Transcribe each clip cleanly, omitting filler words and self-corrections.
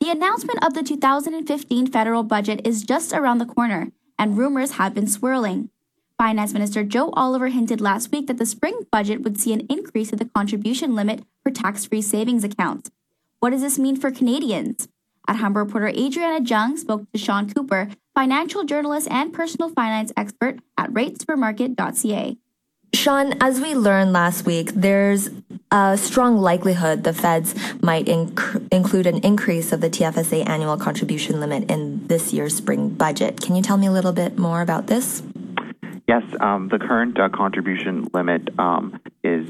The announcement of the 2015 federal budget is just around the corner, and rumors have been swirling. Finance Minister Joe Oliver hinted last week that the spring budget would see an increase in the contribution limit for tax-free savings accounts. What does this mean for Canadians? At Hum reporter Adriana Jung spoke to Sean Cooper, financial journalist and personal finance expert at ratesupermarket.ca. Sean, as we learned last week, there's a strong likelihood the feds might include an increase of the TFSA annual contribution limit in this year's spring budget. Can you tell me a little bit more about this? Yes, the current contribution limit is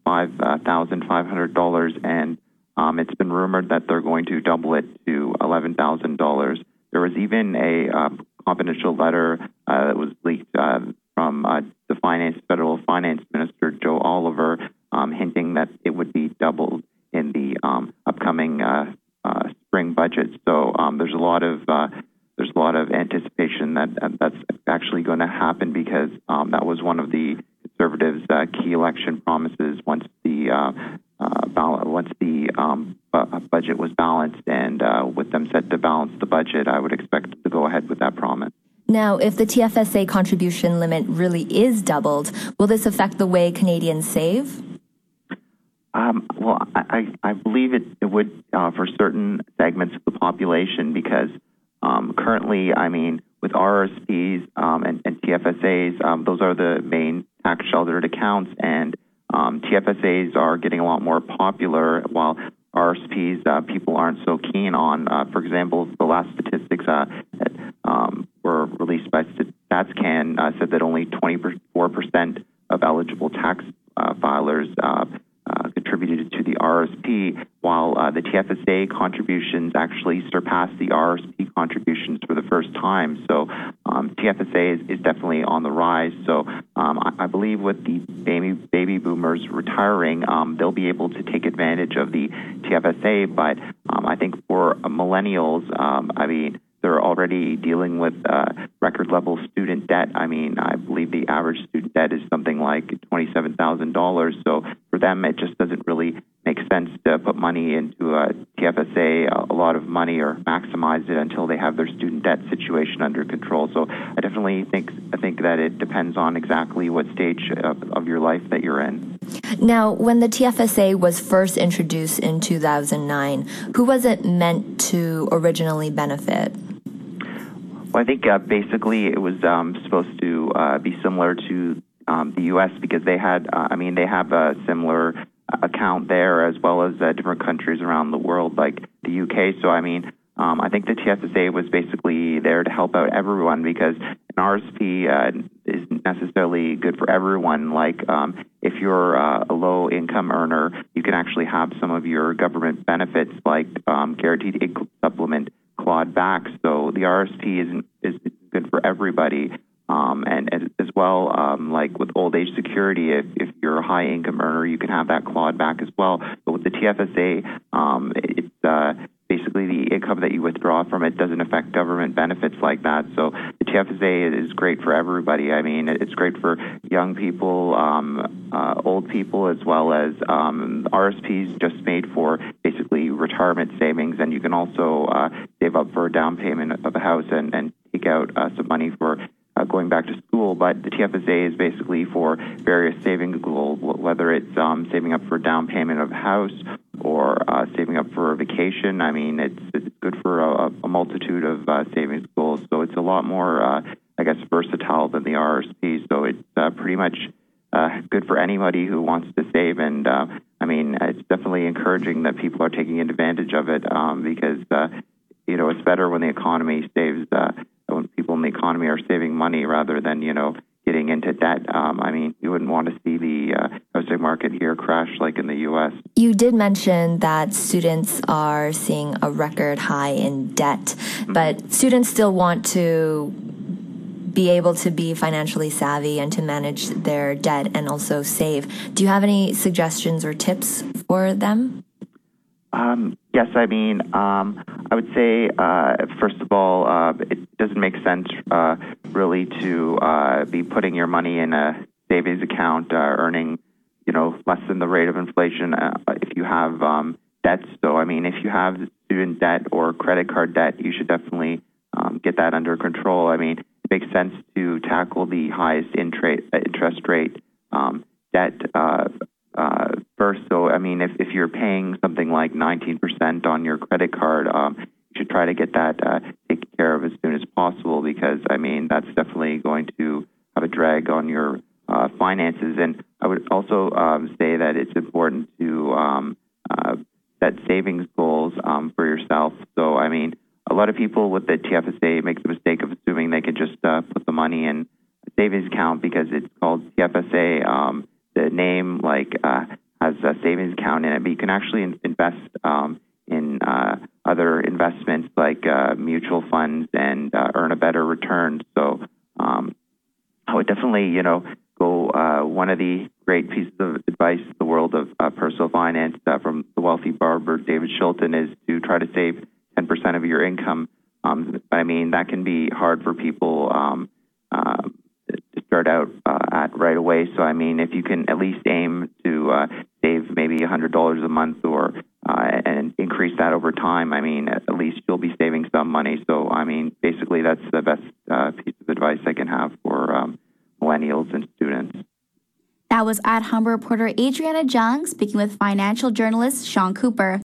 $5,500, and it's been rumored that they're going to double it to $11,000. There was even a confidential letter that was leaked from the federal finance minister, Joe Oliver, hinting that it would be doubled in the upcoming spring budget. So there's a lot of anticipation that that's actually going to happen because that was one of the Conservatives' key election promises once the budget was balanced, and with them set to balance the budget, I would expect them to go ahead with that promise. Now, if the TFSA contribution limit really is doubled, will this affect the way Canadians save? Well, I believe it would for certain segments of the population because currently, I mean, with RRSPs and TFSAs, those are the main tax sheltered accounts, and TFSAs are getting a lot more popular while RRSPs people aren't so keen on. For example, the last statistics that were released by StatsCan said that only 24% of eligible tax filers contributed to the RRSP, while the TFSA contributions actually surpassed the RRSP contributions for the first time. So TFSA is definitely on the rise. So I believe with the baby boomers retiring, they'll be able to take advantage of the TFSA. But I think for millennials, I mean, they're already dealing with record level student debt. I mean, I believe the average student debt is something like $27,000. So for them, it just doesn't really make sense to put money into a TFSA, a lot of money, or maximize it until they have their student debt situation under control. So I definitely think that it depends on exactly what stage of your life that you're in. Now, when the TFSA was first introduced in 2009, who was it meant to originally benefit? Well, I think basically it was supposed to be similar to the U.S. because they had, they have a similar account there as well as different countries around the world like the U.K. So, I think the TFSA was basically there to help out everyone because an RSP isn't necessarily good for everyone. Like if you're a low-income earner, you can actually have some of your government benefits like guaranteed income supplement clawed back. So the RSP is good for everybody. And as well, like with old age security, if you're a high income earner, you can have that clawed back as well. But with the TFSA, it's basically the income that you withdraw from it doesn't affect government benefits like that. So the TFSA is great for everybody. I mean, it's great for young people, old people, as well as RSPs just made for basically retirement savings. And you can also save up for a down payment of a house and take out some money for going back to school. But the TFSA is basically for various saving goals, whether it's saving up for a down payment of a house or saving up for a vacation. I mean, it's good for a multitude of savings goals. So it's a lot more, versatile than the RSP. So it's pretty much good for anybody who wants to save. And it's definitely encouraging that people are taking advantage of it because, it's better when the economy saves, when people in the economy are saving money rather than, getting into debt. You wouldn't want to see the housing market here crash like in the U.S. You did mention that students are seeing a record high in debt, but students still want to be able to be financially savvy and to manage their debt and also save. Do you have any suggestions or tips for them? Yes, I would say, first of all, it doesn't make sense really to be putting your money in a savings account earning, less than the rate of inflation if you have debts. So, I mean, if you have student debt or credit card debt, you should definitely get that under control. I mean, it makes sense to tackle the highest interest rate debt first. So, I mean, if you're paying something like 19% on your credit card, you should try to get that taken care of as soon as possible, because, I mean, that's definitely going to have a drag on your finances. And I would also say that it's important to set savings goals for yourself. So, I mean, a lot of people with the TFSA make the mistake of assuming they can just put the money in a savings account because it's called TFSA. The name has a savings account in it, but you can actually invest in other investments like mutual funds and earn a better return. So I would definitely, go. One of the great pieces of advice in the world of personal finance from the wealthy barber David Shilton is to try to save 10% of your income. I mean, that can be hard for people to start out at right away. So, I mean, if you can at least aim to save maybe $100 a month or and increase that over time, I mean, at least you'll be saving some money. So, I mean, basically, that's the best piece of advice I can have for millennials and students. That was At Humber reporter Adriana Jung speaking with financial journalist Sean Cooper.